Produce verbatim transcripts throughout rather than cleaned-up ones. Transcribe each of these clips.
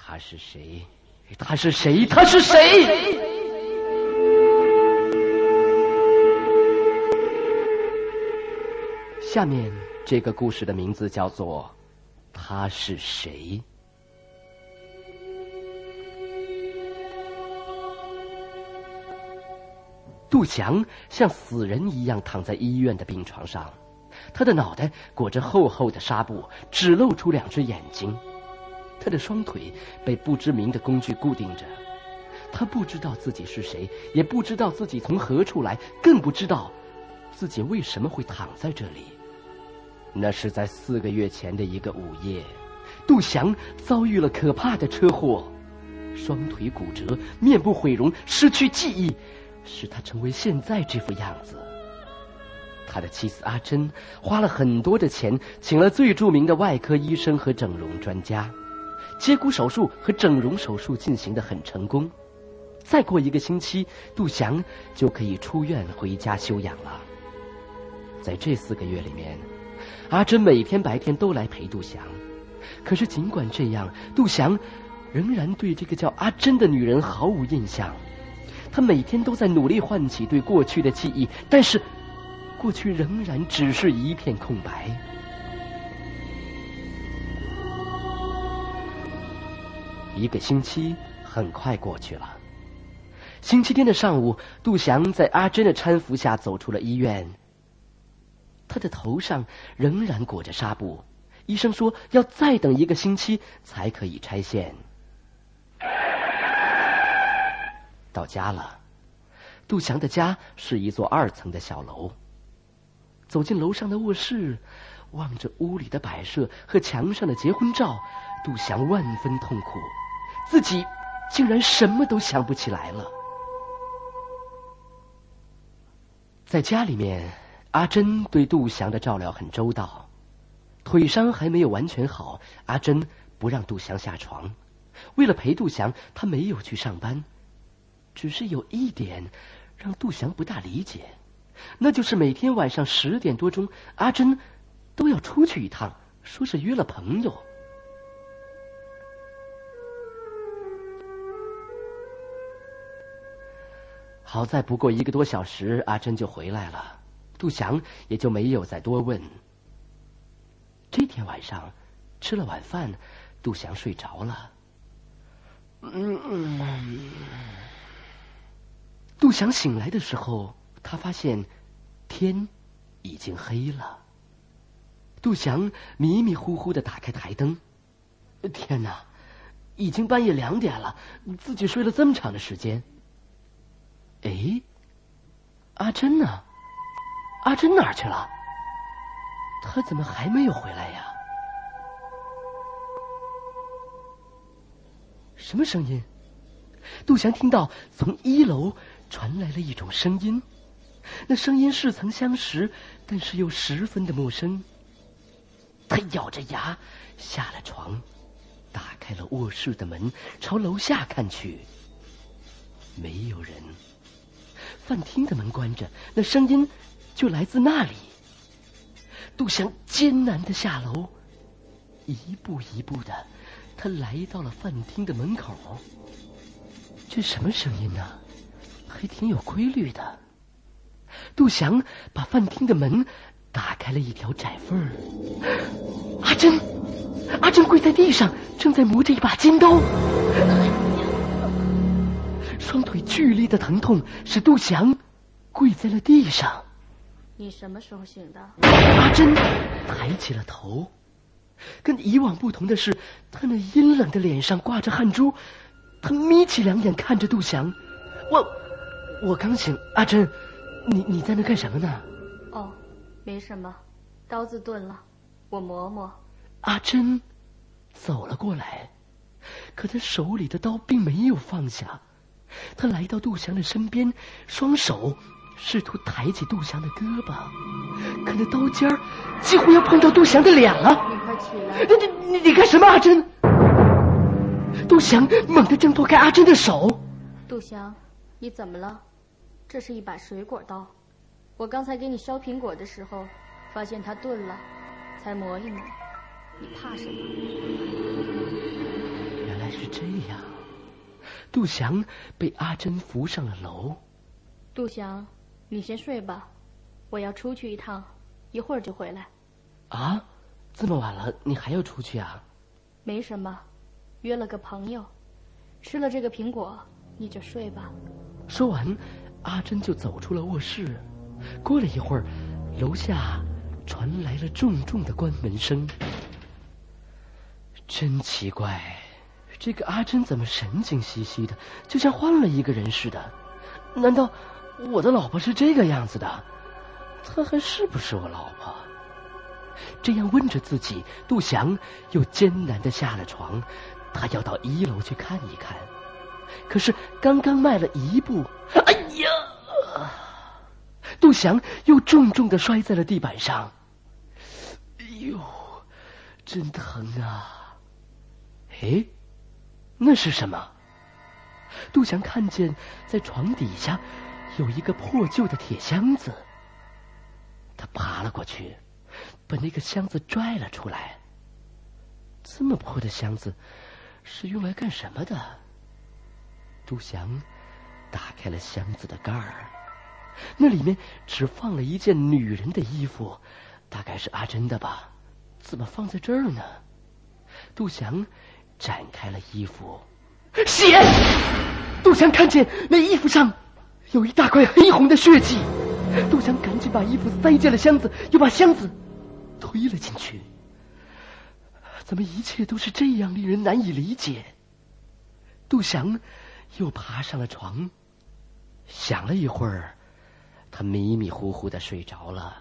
他是谁？他是谁？他是谁？下面这个故事的名字叫做《他是谁》。杜祥像死人一样躺在医院的病床上，他的脑袋裹着厚厚的纱布，只露出两只眼睛。他的双腿被不知名的工具固定着，他不知道自己是谁，也不知道自己从何处来，更不知道自己为什么会躺在这里。那是在四个月前的一个午夜，杜祥遭遇了可怕的车祸，双腿骨折，面部毁容，失去记忆，使他成为现在这副样子。他的妻子阿珍花了很多的钱，请了最著名的外科医生和整容专家，接骨手术和整容手术进行得很成功。再过一个星期，杜祥就可以出院回家休养了。在这四个月里面，阿珍每天白天都来陪杜祥，可是尽管这样，杜祥仍然对这个叫阿珍的女人毫无印象。他每天都在努力唤起对过去的记忆，但是过去仍然只是一片空白。一个星期很快过去了。星期天的上午，杜祥在阿珍的搀扶下走出了医院。他的头上仍然裹着纱布，医生说要再等一个星期才可以拆线。到家了，杜祥的家是一座二层的小楼。走进楼上的卧室，望着屋里的摆设和墙上的结婚照，杜祥万分痛苦，自己竟然什么都想不起来了。在家里面，阿珍对杜祥的照料很周到，腿伤还没有完全好，阿珍不让杜祥下床。为了陪杜祥，她没有去上班。只是有一点让杜祥不大理解，那就是每天晚上十点多钟，阿珍都要出去一趟，说是约了朋友。好在不过一个多小时，阿珍就回来了，杜祥也就没有再多问。这天晚上吃了晚饭，杜祥睡着了。嗯嗯。杜祥醒来的时候，他发现天已经黑了。杜祥迷迷糊糊地打开台灯，天哪，已经半夜两点了，自己睡了这么长的时间。哎，阿珍呢？阿珍哪儿去了？她怎么还没有回来呀？什么声音？杜祥听到从一楼传来了一种声音，那声音似曾相识，但是又十分的陌生。他咬着牙下了床，打开了卧室的门，朝楼下看去。没有人。饭厅的门关着，那声音就来自那里。杜祥艰难地下楼，一步一步的，他来到了饭厅的门口。这什么声音呢？还挺有规律的。杜祥把饭厅的门打开了一条窄缝儿。阿珍，阿珍跪在地上，正在磨着一把尖刀。双腿剧烈的疼痛使杜祥跪在了地上。 你什么时候醒的？ 阿珍抬起了头，跟以往不同的是，她那阴冷的脸上挂着汗珠。她眯起两眼看着杜祥。我我刚醒，阿珍，你你在那干什么呢？ 哦，没什么，刀子钝了，我磨磨。 阿珍走了过来，可她手里的刀并没有放下。她来到杜祥的身边，双手试图抬起杜祥的胳膊，可那刀尖儿几乎要碰到杜祥的脸了。 你快起来！ 你你你干什么，阿珍？杜祥猛地挣脱开阿珍的手。 杜祥，你怎么了？这是一把水果刀，我刚才给你削苹果的时候，发现它钝了，才磨一磨。你怕什么？ 原来是这样，杜祥被阿珍扶上了楼。 杜祥，你先睡吧，我要出去一趟，一会儿就回来。 啊，这么晚了，你还要出去啊？ 没什么，约了个朋友，吃了这个苹果，你就睡吧。 说完，阿珍就走出了卧室。过了一会儿，楼下传来了重重的关门声。真奇怪，这个阿珍怎么神经兮兮的，就像换了一个人似的？难道我的老婆是这个样子的？她还是不是我老婆？这样问着自己，杜祥又艰难地下了床。他要到一楼去看一看，可是刚刚迈了一步，哎呀！杜祥又重重地摔在了地板上。哎呦，真疼啊！哎，那是什么？杜祥看见在床底下有一个破旧的铁箱子，他爬了过去，把那个箱子拽了出来。这么破的箱子是用来干什么的？杜祥打开了箱子的盖儿，那里面只放了一件女人的衣服，大概是阿珍的吧？怎么放在这儿呢？杜祥展开了衣服，血！杜祥看见那衣服上有一大块黑红的血迹，杜祥赶紧把衣服塞进了箱子，又把箱子推了进去。怎么一切都是这样令人难以理解？杜祥又爬上了床，想了一会儿，他迷迷糊糊的睡着了。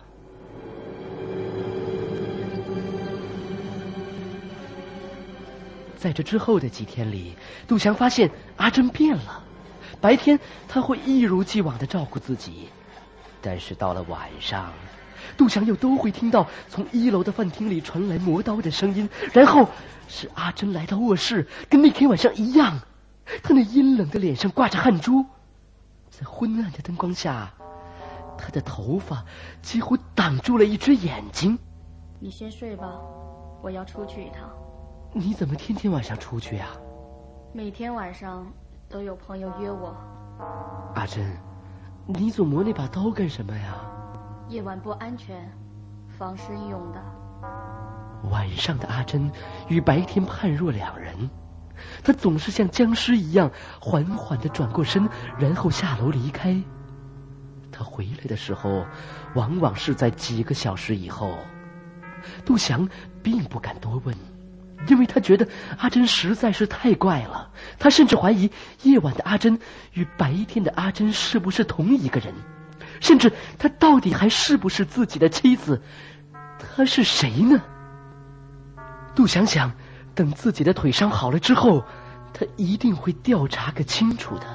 在这之后的几天里，杜祥发现阿珍变了。白天他会一如既往的照顾自己，但是到了晚上，杜祥又都会听到从一楼的饭厅里传来磨刀的声音，然后是阿珍来到卧室，跟那天晚上一样，她那阴冷的脸上挂着汗珠，在昏暗的灯光下，她的头发几乎挡住了一只眼睛。 你先睡吧，我要出去一趟。 你怎么天天晚上出去呀？ 每天晚上都有朋友约我。 阿珍，你总磨那把刀干什么呀？ 夜晚不安全，防身用的。 晚上的阿珍与白天判若两人，她总是像僵尸一样缓缓地转过身，然后下楼离开。她回来的时候往往是在几个小时以后。杜祥并不敢多问，因为他觉得阿珍实在是太怪了。他甚至怀疑夜晚的阿珍与白天的阿珍是不是同一个人，甚至他到底还是不是自己的妻子？他是谁呢？杜想想，等自己的腿伤好了之后，他一定会调查个清楚的。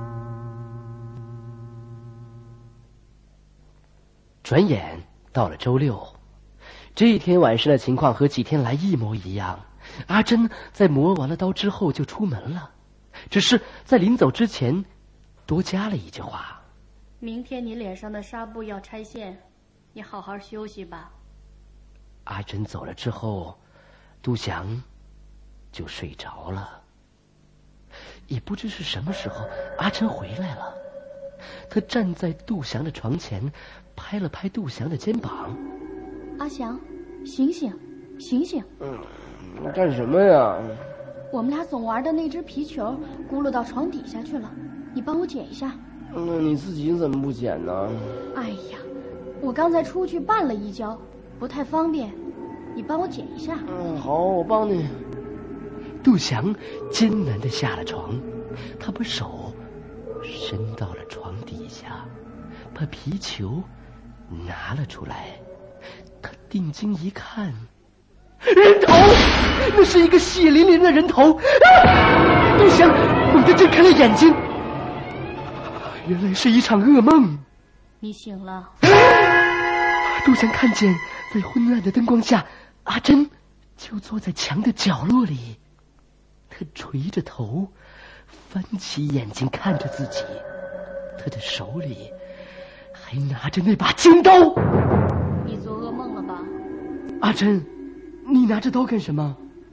转眼到了周六，这一天晚上的情况和几天来一模一样。阿珍在磨完了刀之后就出门了，只是在临走之前多加了一句话： 明天你脸上的纱布要拆线，你好好休息吧。 阿珍走了之后，杜祥就睡着了。也不知是什么时候，阿珍回来了。他站在杜祥的床前，拍了拍杜祥的肩膀： 阿祥，醒醒醒醒。 嗯，干什么呀？ 我们俩总玩的那只皮球轱辘到床底下去了，你帮我捡一下。 那你自己怎么不捡呢？ 哎呀，我刚才出去绊了一跤，不太方便，你帮我捡一下。 嗯，好，我帮你。杜祥艰难地下了床，他把手伸到了床底下，把皮球拿了出来。他定睛一看，人头，那是一个血淋淋的人头！啊！杜祥猛地睁开了眼睛，原来是一场噩梦。 你醒了。 杜祥看见在昏暗的灯光下，阿珍就坐在墙的角落里，她垂着头，翻起眼睛看着自己，她的手里还拿着那把尖刀。 你做噩梦了吧？ 阿珍，你拿着刀干什么？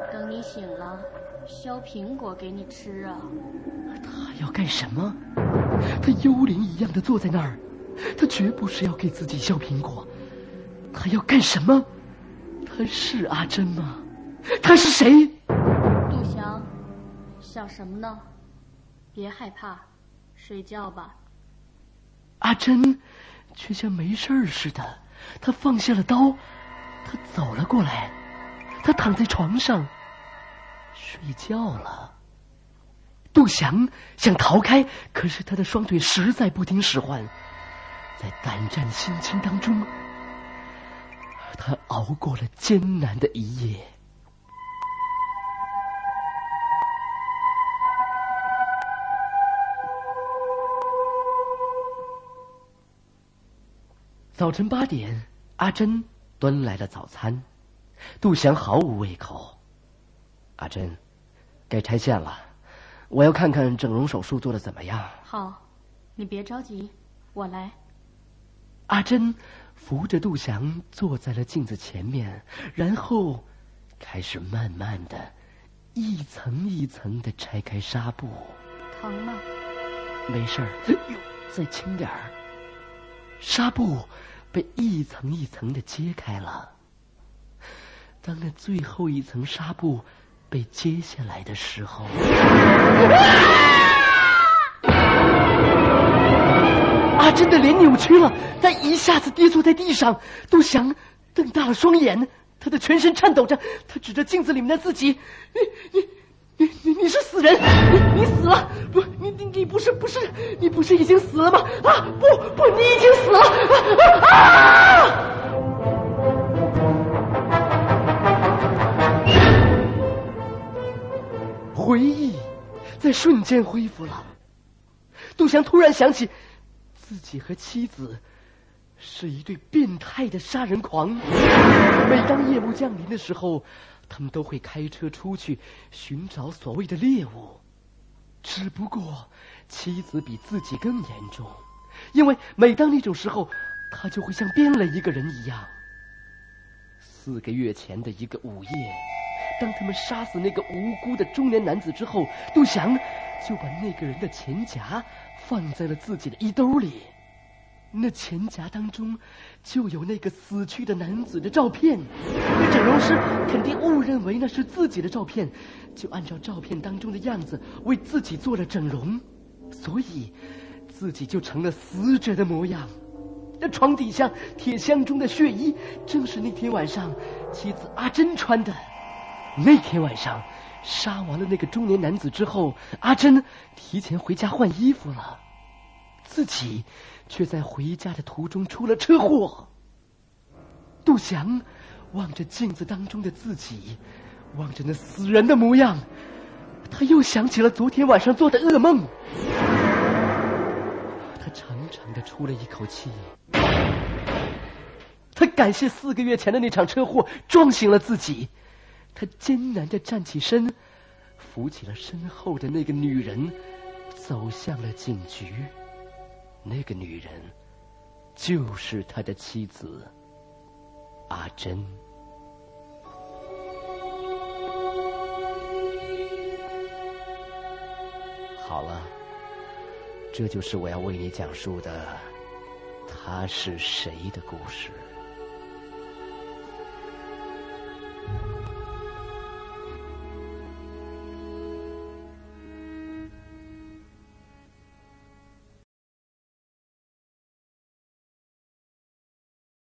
等你醒了，削苹果给你吃啊。 他要干什么？他幽灵一样的坐在那儿，他绝不是要给自己削苹果。他要干什么？他是阿珍吗？他是谁？ 杜翔，想什么呢？别害怕，睡觉吧。 阿珍却像没事似的，他放下了刀，他走了过来，他躺在床上睡觉了。杜翔想逃开，可是他的双腿实在不听使唤，在胆战心惊当中，他熬过了艰难的一夜。早晨八点，阿珍端来了早餐，杜翔毫无胃口。阿珍，该拆线了，我要看看整容手术做得怎么样。 好，你别着急，我来。 阿珍扶着杜翔坐在了镜子前面，然后开始慢慢的一层一层的拆开纱布。 疼吗？ 没事儿，哟，再轻点儿。纱布被一层一层的揭开了。当那最后一层纱布被揭下来的时候，阿珍的脸扭曲了，她一下子跌坐在地上。杜翔瞪大了双眼，他的全身颤抖着，他指着镜子里面的自己：“你你你你你是死人！你你死了！不，你你你不是不是你不是已经死了吗？啊，不不，你已经死了！啊！”啊回忆在瞬间恢复了。杜翔突然想起，自己和妻子是一对变态的杀人狂。每当夜幕降临的时候，他们都会开车出去寻找所谓的猎物。只不过妻子比自己更严重，因为每当那种时候，他就会像变了一个人一样。四个月前的一个午夜，当他们杀死那个无辜的中年男子之后，杜翔就把那个人的钱夹放在了自己的衣兜里。那钱夹当中就有那个死去的男子的照片。那整容师肯定误认为那是自己的照片，就按照照片当中的样子为自己做了整容，所以自己就成了死者的模样。那床底下铁箱中的血衣正是那天晚上妻子阿珍穿的。那天晚上杀完了那个中年男子之后，阿珍提前回家换衣服了，自己却在回家的途中出了车祸。杜翔望着镜子当中的自己，望着那死人的模样，他又想起了昨天晚上做的噩梦。他长长的出了一口气，他感谢四个月前的那场车祸撞醒了自己。他艰难地站起身，扶起了身后的那个女人，走向了警局。那个女人就是他的妻子阿珍。好了，这就是我要为你讲述的他是谁的故事。